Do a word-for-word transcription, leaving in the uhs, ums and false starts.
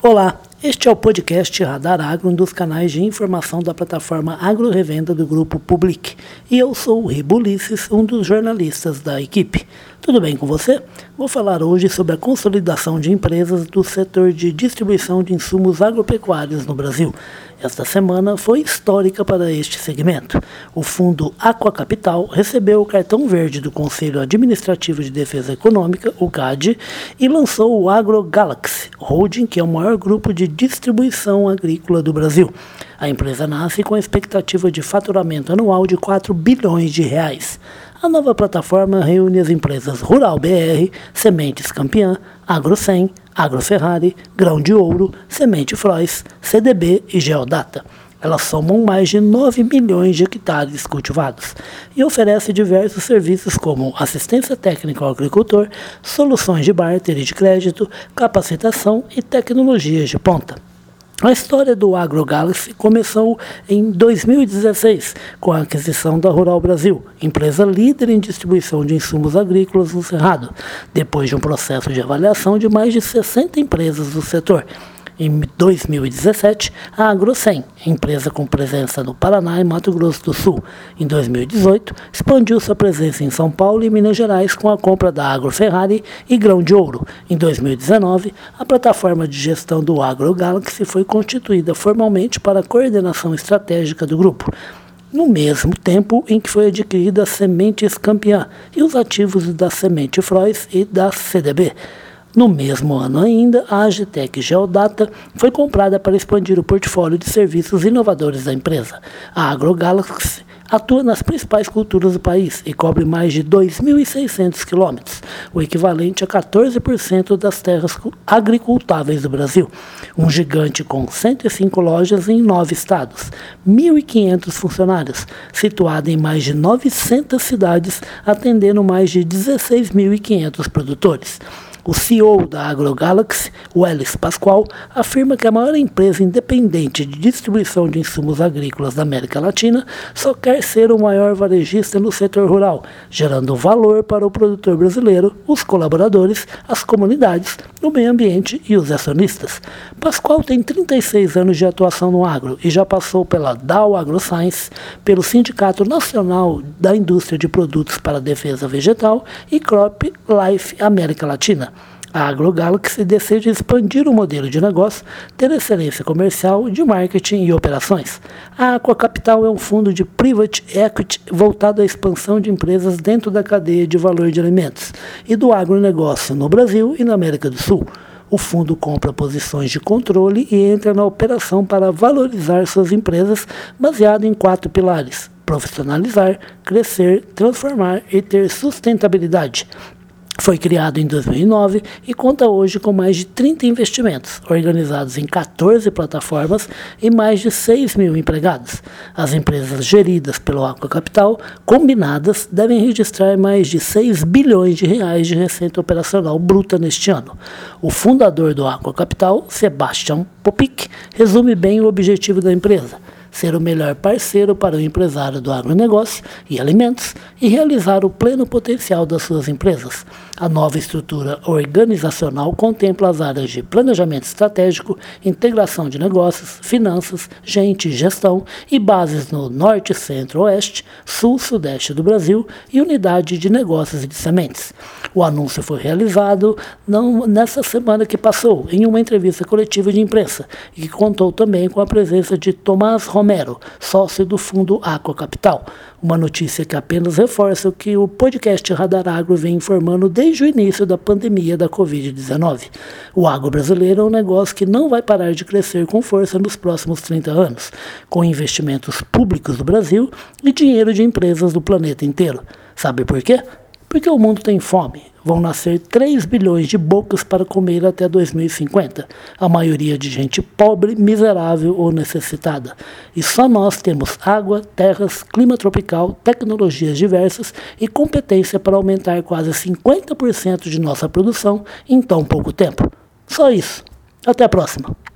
Olá, este é o podcast Radar Agro, um dos canais de informação da plataforma Agro Revenda do Grupo Public. E eu sou o Ribo Ulisses, um dos jornalistas da equipe. Tudo bem com você? Vou falar hoje sobre a consolidação de empresas do setor de distribuição de insumos agropecuários no Brasil. Esta semana foi histórica para este segmento. O fundo Aqua Capital recebeu o cartão verde do Conselho Administrativo de Defesa Econômica, o C A D, e lançou o AgroGalaxy Holding, que é o maior grupo de distribuição agrícola do Brasil. A empresa nasce com a expectativa de faturamento anual de quatro bilhões de reais. A nova plataforma reúne as empresas Rural B R, Sementes Campeã, Agro cem, Agro Ferrari, Grão de Ouro, Semente Frois, C D B e Geodata. Elas somam mais de nove milhões de hectares cultivados e oferece diversos serviços como assistência técnica ao agricultor, soluções de barter e de crédito, capacitação e tecnologias de ponta. A história do AgroGalaxy começou em dois mil e dezesseis, com a aquisição da Rural Brasil, empresa líder em distribuição de insumos agrícolas no Cerrado, depois de um processo de avaliação de mais de sessenta empresas do setor. Em dois mil e dezessete, a Agro cem, empresa com presença no Paraná e Mato Grosso do Sul. Em dois mil e dezoito, expandiu sua presença em São Paulo e Minas Gerais com a compra da Agro Ferrari e Grão de Ouro. Em dois mil e dezenove, a plataforma de gestão do AgroGalaxy foi constituída formalmente para a coordenação estratégica do grupo, no mesmo tempo em que foi adquirida a Sementes Campeã e os ativos da Semente Frois e da C D B. No mesmo ano ainda, a Agitec Geodata foi comprada para expandir o portfólio de serviços inovadores da empresa. A AgroGalaxy atua nas principais culturas do país e cobre mais de dois mil e seiscentos quilômetros, o equivalente a quatorze por cento das terras agricultáveis do Brasil. Um gigante com cento e cinco lojas em nove estados, mil e quinhentos funcionários, situado em mais de novecentas cidades, atendendo mais de dezesseis mil e quinhentos produtores. O C E O da AgroGalaxy, Welles Pascoal, afirma que a maior empresa independente de distribuição de insumos agrícolas da América Latina só quer ser o maior varejista no setor rural, gerando valor para o produtor brasileiro, os colaboradores, as comunidades, o meio ambiente e os acionistas. Pascoal tem trinta e seis anos de atuação no agro e já passou pela Dow AgroScience, pelo Sindicato Nacional da Indústria de Produtos para a Defesa Vegetal e Crop Life América Latina. A AgroGalaxy deseja expandir o modelo de negócio, ter excelência comercial, de marketing e operações. A Aqua Capital é um fundo de private equity voltado à expansão de empresas dentro da cadeia de valor de alimentos e do agronegócio no Brasil e na América do Sul. O fundo compra posições de controle e entra na operação para valorizar suas empresas, baseado em quatro pilares: profissionalizar, crescer, transformar e ter sustentabilidade. Foi criado em dois mil e nove e conta hoje com mais de trinta investimentos, organizados em quatorze plataformas e mais de seis mil empregados. As empresas geridas pelo Aqua Capital, combinadas, devem registrar mais de seis bilhões de reais de receita operacional bruta neste ano. O fundador do Aqua Capital, Sebastian Popik, resume bem o objetivo da empresa: ser o melhor parceiro para o empresário do agronegócio e alimentos e realizar o pleno potencial das suas empresas. A nova estrutura organizacional contempla as áreas de planejamento estratégico, integração de negócios, finanças, gente e gestão e bases no norte, centro, oeste, sul, sudeste do Brasil e unidade de negócios e de sementes. O anúncio foi realizado não, nessa semana que passou, em uma entrevista coletiva de imprensa, e que contou também com a presença de Tomás Romero, sócio do fundo Aqua Capital. Uma notícia que apenas reforça o que o podcast Radar Agro vem informando desde o início da pandemia da covid dezenove. O agro brasileiro é um negócio que não vai parar de crescer com força nos próximos trinta anos, com investimentos públicos do Brasil e dinheiro de empresas do planeta inteiro. Sabe por quê? Porque o mundo tem fome. Vão nascer três bilhões de bocas para comer até dois mil e cinquenta, a maioria de gente pobre, miserável ou necessitada. E só nós temos água, terras, clima tropical, tecnologias diversas e competência para aumentar quase cinquenta por cento de nossa produção em tão pouco tempo. Só isso. Até a próxima.